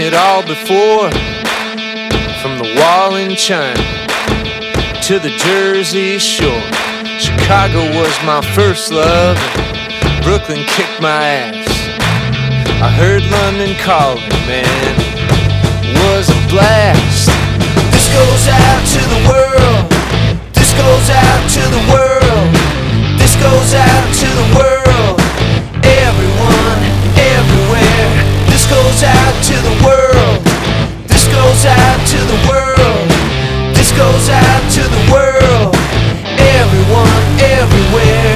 it all before. From the wall in China to the Jersey Shore. Chicago was my first love, and Brooklyn kicked my ass. I heard London calling, man, it was a blast. This goes out to the world. This goes out to the world. This goes out to the world. Everyone, everywhere. This goes out to the world. This goes out to the world. This goes out to the world. Everyone, everywhere.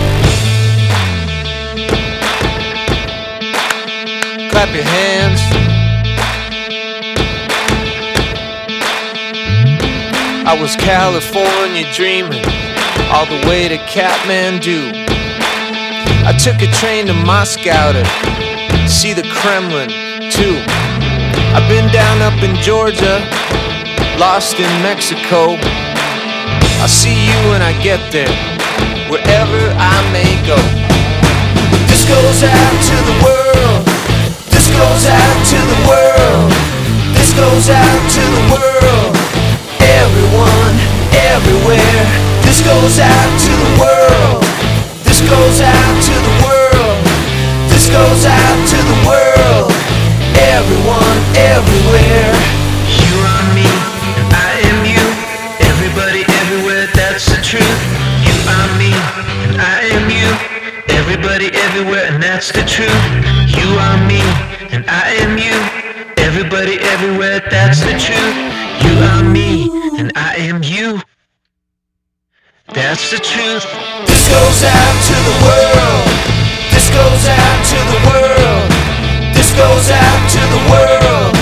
Clap your hands. I was California dreaming all the way to Kathmandu. I took a train to Moscow to see the Kremlin too. I've been down up in Georgia, lost in Mexico. I'll see you when I get there, wherever I may go. This goes out to the world. This goes out to the world. This goes out to the world. Everyone, everywhere. This goes out to the world. This goes out to the world. This goes out to the world. Everyone, everywhere. You are me, and I am you. Everybody, everywhere, that's the truth. You are me, and I am you. Everybody, everywhere, and that's the truth. You are me, and I am you. Everybody, everywhere, that's the truth. You are me, and I am you. That's the truth. This goes out to the world. This goes out to the world. This goes out to the world.